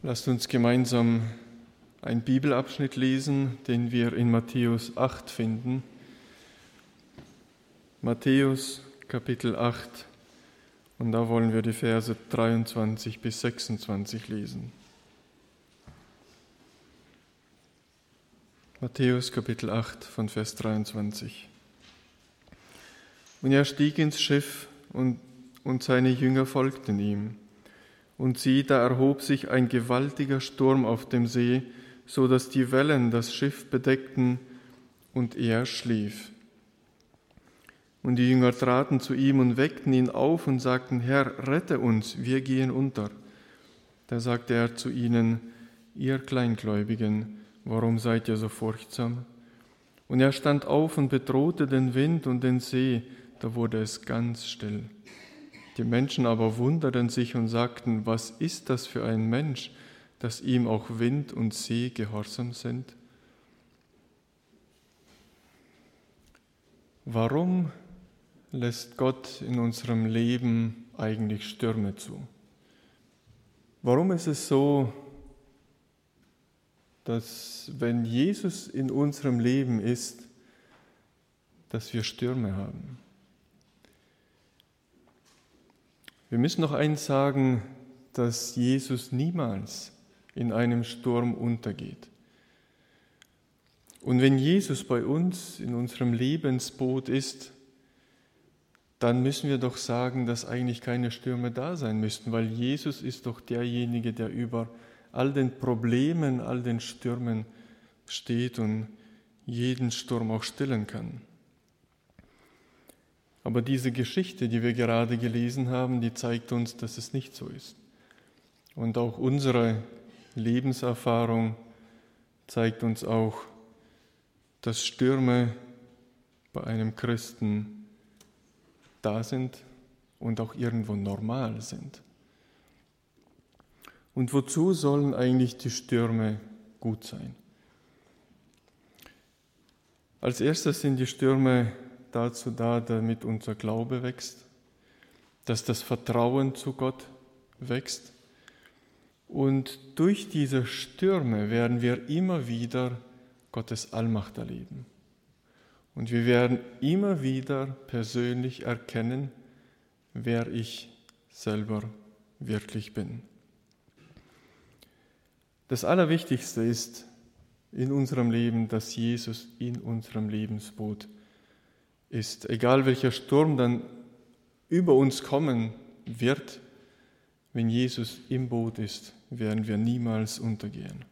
Lasst uns gemeinsam einen Bibelabschnitt lesen, den wir in Matthäus 8 finden. Matthäus Kapitel 8, und da wollen wir die Verse 23 bis 26 lesen. Matthäus Kapitel 8 von Vers 23. Und er stieg ins Schiff und seine Jünger folgten ihm. Und sieh, da erhob sich ein gewaltiger Sturm auf dem See, so dass die Wellen das Schiff bedeckten, und er schlief. Und die Jünger traten zu ihm und weckten ihn auf und sagten: Herr, rette uns, wir gehen unter. Da sagte er zu ihnen: Ihr Kleingläubigen, warum seid ihr so furchtsam? Und er stand auf und bedrohte den Wind und den See, da wurde es ganz still. Die Menschen aber wunderten sich und sagten: Was ist das für ein Mensch, dass ihm auch Wind und See gehorsam sind? Warum lässt Gott in unserem Leben eigentlich Stürme zu? Warum ist es so, dass wenn Jesus in unserem Leben ist, dass wir Stürme haben? Wir müssen noch eins sagen, dass Jesus niemals in einem Sturm untergeht. Und wenn Jesus bei uns in unserem Lebensboot ist, dann müssen wir doch sagen, dass eigentlich keine Stürme da sein müssten, weil Jesus ist doch derjenige, der über all den Problemen, all den Stürmen steht und jeden Sturm auch stillen kann. Aber diese Geschichte, die wir gerade gelesen haben, die zeigt uns, dass es nicht so ist. Und auch unsere Lebenserfahrung zeigt uns auch, dass Stürme bei einem Christen da sind und auch irgendwo normal sind. Und wozu sollen eigentlich die Stürme gut sein? Als erstes sind die Stürme dazu da, damit unser Glaube wächst, dass das Vertrauen zu Gott wächst. Und durch diese Stürme werden wir immer wieder Gottes Allmacht erleben. Und wir werden immer wieder persönlich erkennen, wer ich selber wirklich bin. Das Allerwichtigste ist in unserem Leben, dass Jesus in unserem Lebensboot ist. Egal welcher Sturm dann über uns kommen wird, wenn Jesus im Boot ist, werden wir niemals untergehen.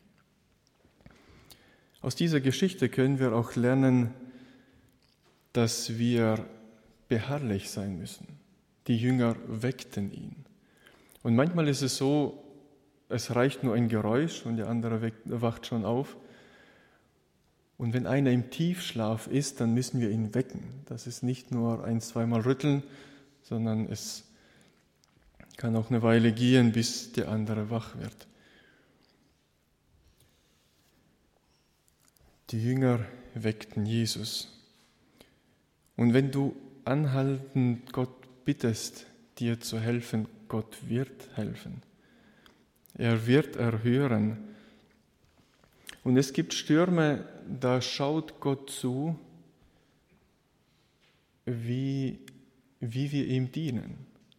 Aus dieser Geschichte können wir auch lernen, dass wir beharrlich sein müssen. Die Jünger weckten ihn. Und manchmal ist es so, es reicht nur ein Geräusch und der andere wacht schon auf. Und wenn einer im Tiefschlaf ist, dann müssen wir ihn wecken. Das ist nicht nur ein-, zweimal rütteln, sondern es kann auch eine Weile gehen, bis der andere wach wird. Die Jünger weckten Jesus. Und wenn du anhaltend Gott bittest, dir zu helfen, Gott wird helfen. Er wird erhören. Und es gibt Stürme, da schaut Gott zu, wie wir ihm dienen.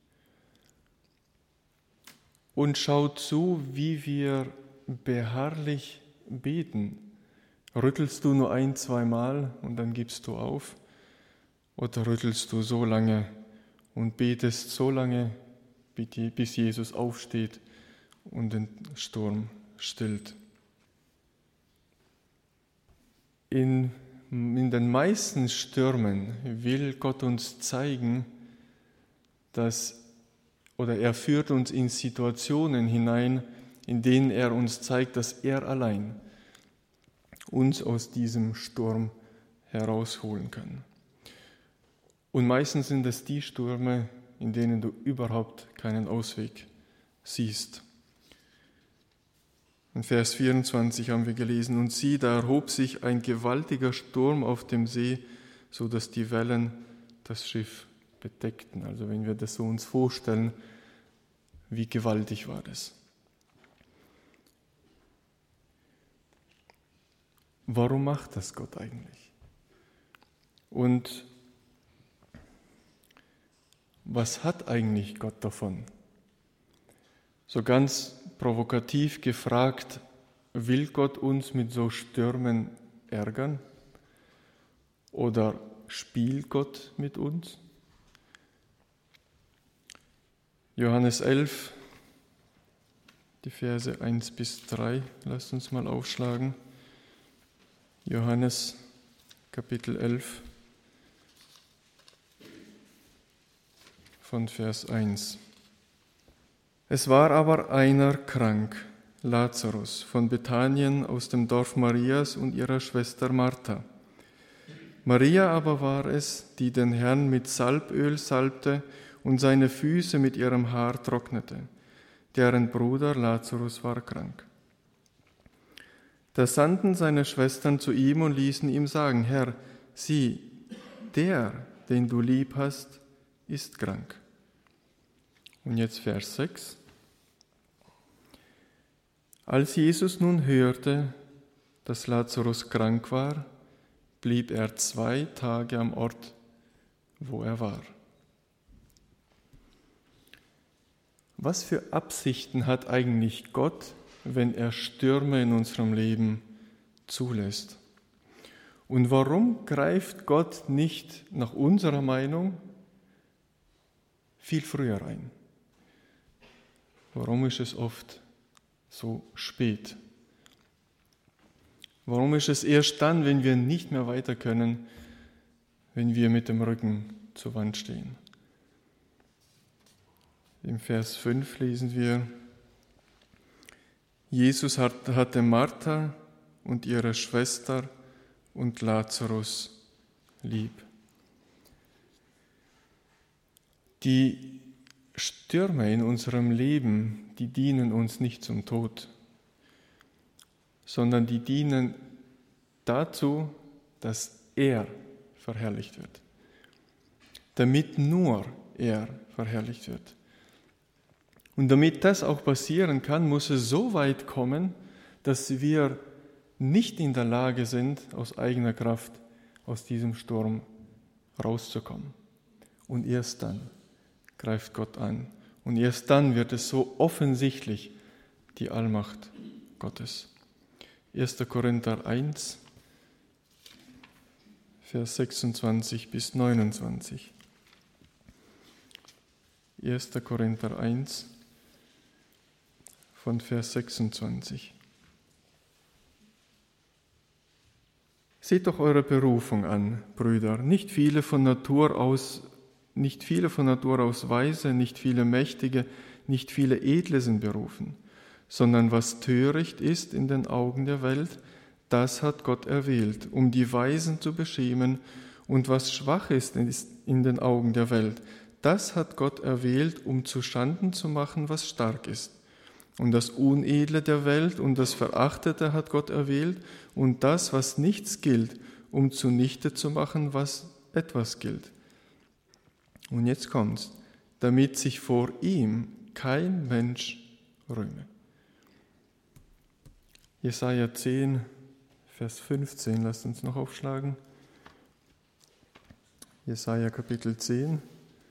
Und schaut zu, wie wir beharrlich beten. Rüttelst du nur ein-, zweimal und dann gibst du auf? Oder rüttelst du so lange und betest so lange, bis Jesus aufsteht und den Sturm stillt? In den meisten Stürmen will Gott uns zeigen, er führt uns in Situationen hinein, in denen er uns zeigt, dass er allein uns aus diesem Sturm herausholen kann. Und meistens sind es die Stürme, in denen du überhaupt keinen Ausweg siehst. In Vers 24 haben wir gelesen: Und sieh, da erhob sich ein gewaltiger Sturm auf dem See, so dass die Wellen das Schiff bedeckten. Also wenn wir das so uns vorstellen, wie gewaltig war das. warum macht das Gott eigentlich? Und was hat eigentlich Gott davon? So ganz provokativ gefragt, will Gott uns mit so Stürmen ärgern? Oder spielt Gott mit uns? Johannes 11, die Verse 1 bis 3, lasst uns mal aufschlagen. Johannes Kapitel 11 von Vers 1. Es war aber einer krank, Lazarus, von Bethanien aus dem Dorf Marias und ihrer Schwester Martha. Maria aber war es, die den Herrn mit Salböl salbte und seine Füße mit ihrem Haar trocknete. Deren Bruder Lazarus war krank. Da sandten seine Schwestern zu ihm und ließen ihm sagen: Herr, sieh, der, den du lieb hast, ist krank. Und jetzt Vers 6. Als Jesus nun hörte, dass Lazarus krank war, blieb er 2 Tage am Ort, wo er war. Was für Absichten hat eigentlich Gott, wenn er Stürme in unserem Leben zulässt? Und warum greift Gott nicht nach unserer Meinung viel früher ein? Warum ist es oft so spät? Warum ist es erst dann, wenn wir nicht mehr weiter können, wenn wir mit dem Rücken zur Wand stehen? Im Vers 5 lesen wir: Jesus hatte Martha und ihre Schwester und Lazarus lieb. Die Stürme in unserem Leben, die dienen uns nicht zum Tod, sondern die dienen dazu, dass er verherrlicht wird, damit nur er verherrlicht wird. Und damit das auch passieren kann, muss es so weit kommen, dass wir nicht in der Lage sind, aus eigener Kraft aus diesem Sturm rauszukommen. Und erst dann greift Gott an. Und erst dann wird es so offensichtlich, die Allmacht Gottes. 1. Korinther 1, Vers 26 bis 29. 1. Korinther 1, von Vers 26. Seht doch eure Berufung an, Brüder. Nicht viele von Natur aus Weise, nicht viele Mächtige, nicht viele Edle sind berufen, sondern was töricht ist in den Augen der Welt, das hat Gott erwählt, um die Weisen zu beschämen, und was schwach ist in den Augen der Welt, das hat Gott erwählt, um zu Schanden zu machen, was stark ist. Und das Unedle der Welt und das Verachtete hat Gott erwählt, und das, was nichts gilt, um zunichte zu machen, was etwas gilt. Und jetzt kommt's, damit sich vor ihm kein Mensch rühme. Jesaja 10, Vers 15, lasst uns noch aufschlagen. Jesaja Kapitel 10.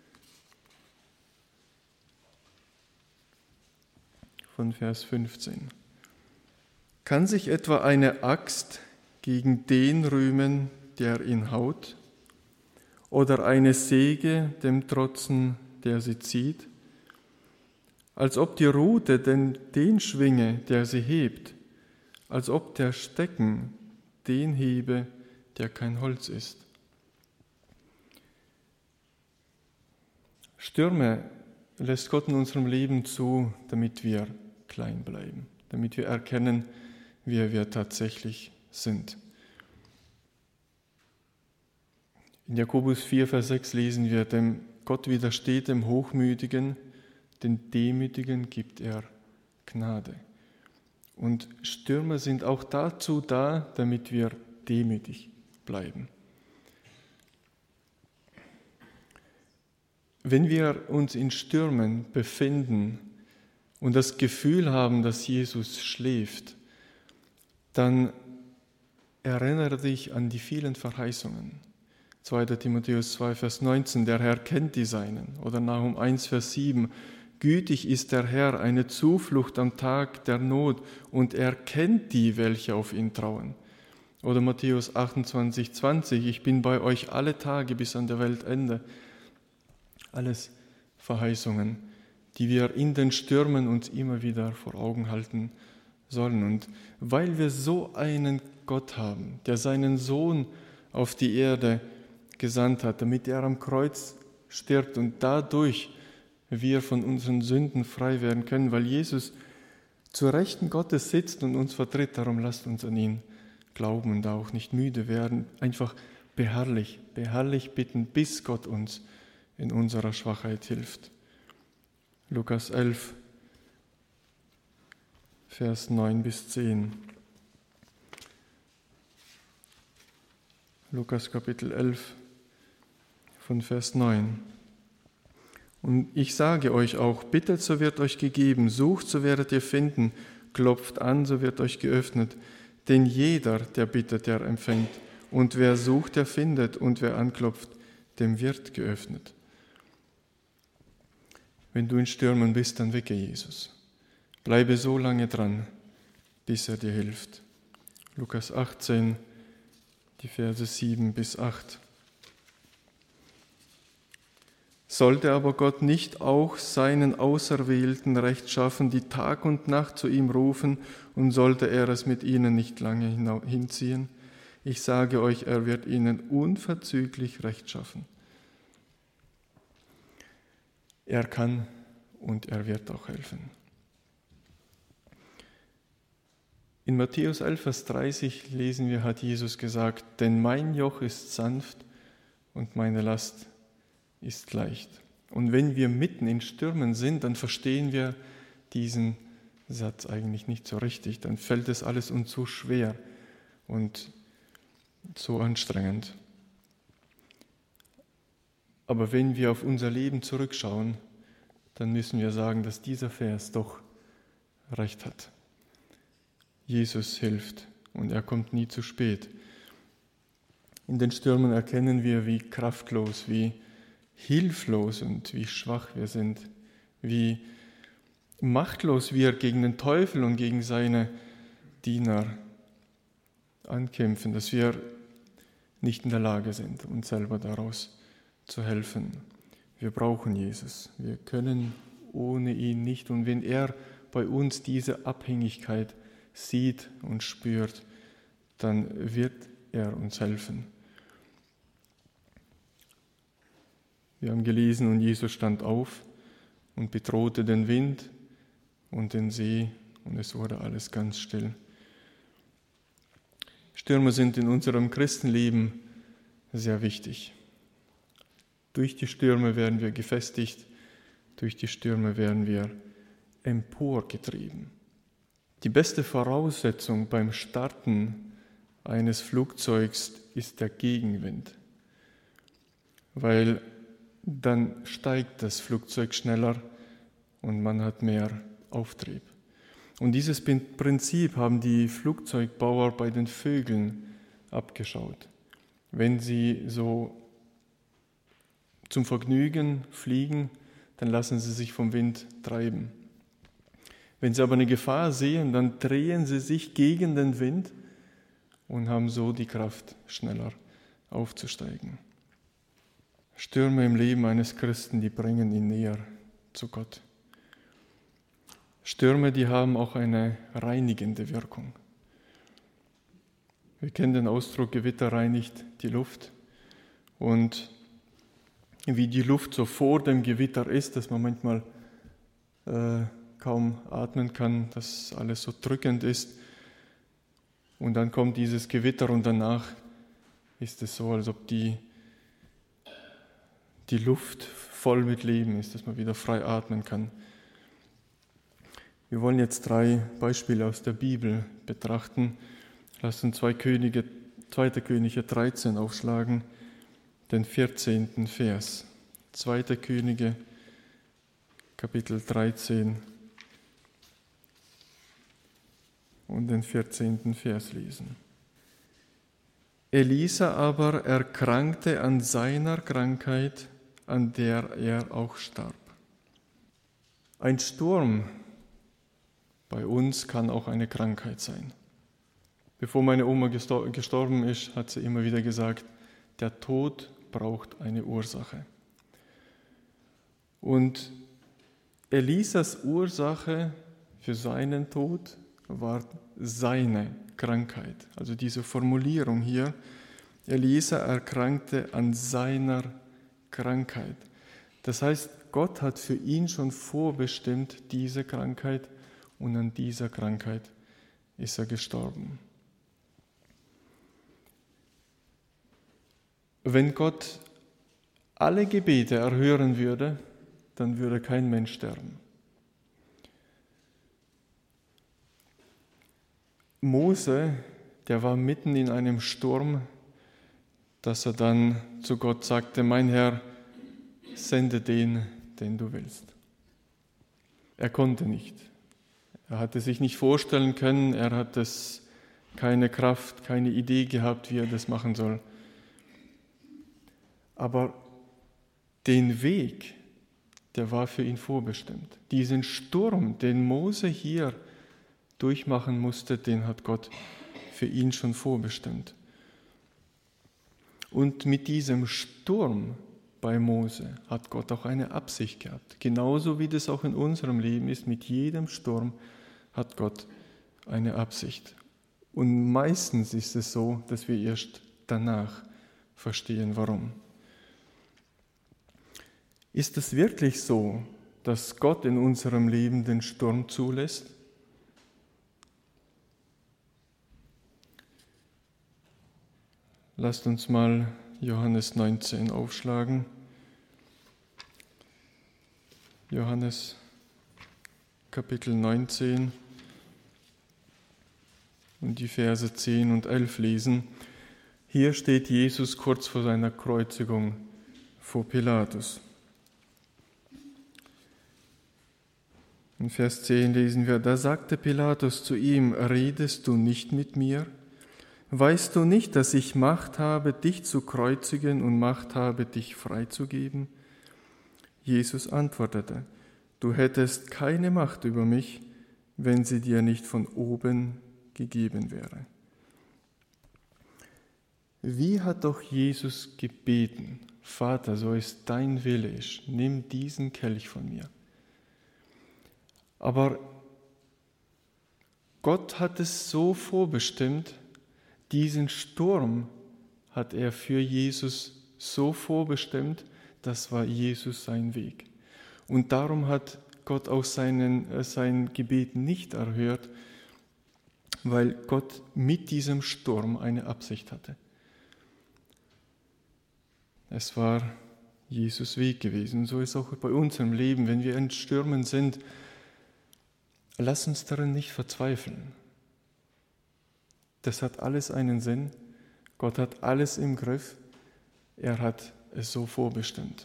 Von Vers 15. Kann sich etwa eine Axt gegen den rühmen, der ihn haut? Oder eine Säge dem trotzen, der sie zieht? Als ob die Rute den schwinge, der sie hebt, als ob der Stecken den hebe, der kein Holz ist. Stürme lässt Gott in unserem Leben zu, damit wir klein bleiben, damit wir erkennen, wer wir tatsächlich sind. In Jakobus 4, Vers 6 lesen wir: Dem Gott widersteht dem Hochmütigen, den Demütigen gibt er Gnade. Und Stürme sind auch dazu da, damit wir demütig bleiben. Wenn wir uns in Stürmen befinden und das Gefühl haben, dass Jesus schläft, dann Erinnere dich an die vielen Verheißungen. 2. Timotheus 2, Vers 19, der Herr kennt die Seinen. Oder Nahum 1, Vers 7, gütig ist der Herr, eine Zuflucht am Tag der Not, und er kennt die, welche auf ihn trauen. Oder Matthäus 28, 20, ich bin bei euch alle Tage bis an der Weltende. Alles Verheißungen, die wir in den Stürmen uns immer wieder vor Augen halten sollen. Und weil wir so einen Gott haben, der seinen Sohn auf die Erde gesandt hat, damit er am Kreuz stirbt und dadurch wir von unseren Sünden frei werden können, weil Jesus zur Rechten Gottes sitzt und uns vertritt. Darum lasst uns an ihn glauben und auch nicht müde werden. Einfach beharrlich bitten, bis Gott uns in unserer Schwachheit hilft. Lukas 11, Vers 9 bis 10. Lukas Kapitel 11 von Vers 9. Und ich sage euch auch, bittet, so wird euch gegeben, sucht, so werdet ihr finden, klopft an, so wird euch geöffnet. Denn jeder, der bittet, der empfängt, und wer sucht, der findet, und wer anklopft, dem wird geöffnet. Wenn du in Stürmen bist, dann wecke Jesus. Bleibe so lange dran, bis er dir hilft. Lukas 18, die Verse 7 bis 8. Sollte aber Gott nicht auch seinen Auserwählten rechtschaffen, die Tag und Nacht zu ihm rufen, und sollte er es mit ihnen nicht lange hinziehen? Ich sage euch, er wird ihnen unverzüglich rechtschaffen. Er kann und er wird auch helfen. In Matthäus 11, Vers 30 lesen wir, hat Jesus gesagt, denn mein Joch ist sanft und meine Last ist leicht. Und wenn wir mitten in Stürmen sind, dann verstehen wir diesen Satz eigentlich nicht so richtig. Dann fällt es alles uns so schwer und so anstrengend. Aber wenn wir auf unser Leben zurückschauen, dann müssen wir sagen, dass dieser Vers doch recht hat. Jesus hilft und er kommt nie zu spät. In den Stürmen erkennen wir, wie kraftlos, wie hilflos und wie schwach wir sind, wie machtlos wir gegen den Teufel und gegen seine Diener ankämpfen, dass wir nicht in der Lage sind, uns selber daraus zu helfen. Wir brauchen Jesus. Wir können ohne ihn nicht. Und wenn er bei uns diese Abhängigkeit sieht und spürt, dann wird er uns helfen. Wir haben gelesen, und Jesus stand auf und bedrohte den Wind und den See, und es wurde alles ganz still. Stürme sind in unserem Christenleben sehr wichtig. Durch die Stürme werden wir gefestigt, durch die Stürme werden wir emporgetrieben. Die beste Voraussetzung beim Starten eines Flugzeugs ist der Gegenwind, weil dann steigt das Flugzeug schneller und man hat mehr Auftrieb. Und dieses Prinzip haben die Flugzeugbauer bei den Vögeln abgeschaut. Wenn sie so zum Vergnügen fliegen, dann lassen sie sich vom Wind treiben. Wenn sie aber eine Gefahr sehen, dann drehen sie sich gegen den Wind und haben so die Kraft, schneller aufzusteigen. Stürme im Leben eines Christen, die bringen ihn näher zu Gott. Stürme, die haben auch eine reinigende Wirkung. Wir kennen den Ausdruck, Gewitter reinigt die Luft. Und wie die Luft so vor dem Gewitter ist, dass man manchmal kaum atmen kann, dass alles so drückend ist. Und dann kommt dieses Gewitter und danach ist es so, als ob die Luft voll mit Leben ist, dass man wieder frei atmen kann. Wir wollen jetzt 3 Beispiele aus der Bibel betrachten. Lasst uns 2. Könige 13 aufschlagen, den 14. Vers. 2. Könige, Kapitel 13 und den 14. Vers lesen. Elisa aber erkrankte an seiner Krankheit, an der er auch starb. Ein Sturm bei uns kann auch eine Krankheit sein. Bevor meine Oma gestorben ist, hat sie immer wieder gesagt, der Tod braucht eine Ursache. Und Elisas Ursache für seinen Tod war seine Krankheit. Also diese Formulierung hier, Elisa erkrankte an seiner Krankheit. Das heißt, Gott hat für ihn schon vorbestimmt diese Krankheit und an dieser Krankheit ist er gestorben. Wenn Gott alle Gebete erhören würde, dann würde kein Mensch sterben. Mose, der war mitten in einem Sturm, dass er dann zu Gott sagte, mein Herr, sende den du willst. Er konnte nicht. Er hatte sich nicht vorstellen können, er hat keine Kraft, keine Idee gehabt, wie er das machen soll. Aber den Weg, der war für ihn vorbestimmt. Diesen Sturm, den Mose hier durchmachen musste, den hat Gott für ihn schon vorbestimmt. Und mit diesem Sturm bei Mose hat Gott auch eine Absicht gehabt. Genauso wie das auch in unserem Leben ist, mit jedem Sturm hat Gott eine Absicht. Und meistens ist es so, dass wir erst danach verstehen, warum. Ist es wirklich so, dass Gott in unserem Leben den Sturm zulässt? Lasst uns mal Johannes 19 aufschlagen. Johannes Kapitel 19 und die Verse 10 und 11 lesen. Hier steht Jesus kurz vor seiner Kreuzigung vor Pilatus. In Vers 10 lesen wir, da sagte Pilatus zu ihm, redest du nicht mit mir? Weißt du nicht, dass ich Macht habe, dich zu kreuzigen und Macht habe, dich freizugeben? Jesus antwortete, du hättest keine Macht über mich, wenn sie dir nicht von oben gegeben wäre. Wie hat doch Jesus gebeten, Vater, so es dein Wille ist, nimm diesen Kelch von mir. Aber Gott hat es so vorbestimmt, diesen Sturm hat er für Jesus so vorbestimmt, das war Jesus sein Weg. Und darum hat Gott auch sein Gebet nicht erhört, weil Gott mit diesem Sturm eine Absicht hatte. Es war Jesus' Weg gewesen. So ist auch bei unserem Leben, wenn wir in Stürmen sind, lass uns darin nicht verzweifeln. Das hat alles einen Sinn. Gott hat alles im Griff. Er hat es so vorbestimmt.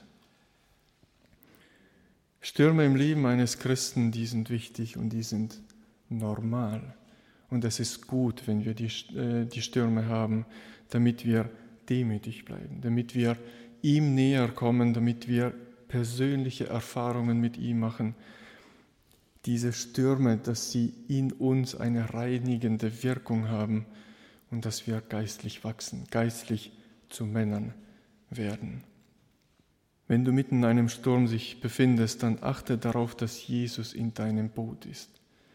Stürme im Leben eines Christen, die sind wichtig und die sind normal. Und es ist gut, wenn wir die Stürme haben, damit wir demütig bleiben, damit wir ihm näher kommen, damit wir persönliche Erfahrungen mit ihm machen. Diese Stürme, dass sie in uns eine reinigende Wirkung haben und dass wir geistlich wachsen, geistlich zu Männern werden. Wenn du mitten in einem Sturm sich befindest, dann achte darauf, dass Jesus in deinem Boot ist.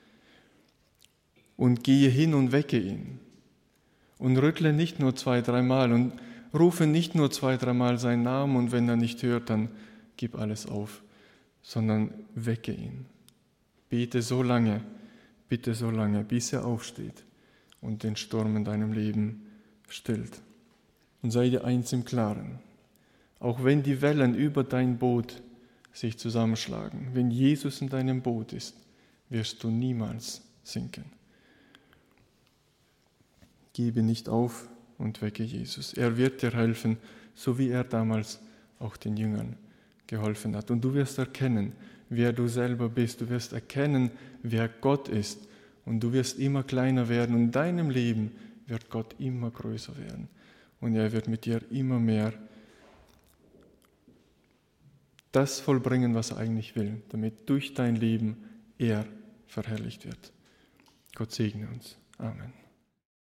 Und gehe hin und wecke ihn. Und rüttle nicht nur 2-3 Mal und rufe nicht nur 2-3 Mal seinen Namen und wenn er nicht hört, dann gib alles auf, sondern wecke ihn. Bete so lange, bitte so lange, bis er aufsteht und den Sturm in deinem Leben stillt. Und sei dir eins im Klaren, auch wenn die Wellen über dein Boot sich zusammenschlagen, wenn Jesus in deinem Boot ist, wirst du niemals sinken. Gebe nicht auf und wecke Jesus. Er wird dir helfen, so wie er damals auch den Jüngern geholfen hat. Und du wirst erkennen, wer du selber bist. Du wirst erkennen, wer Gott ist. Und du wirst immer kleiner werden. Und in deinem Leben wird Gott immer größer werden. und er wird mit dir immer mehr das vollbringen, was er eigentlich will, damit durch dein Leben er verherrlicht wird. Gott segne uns. Amen.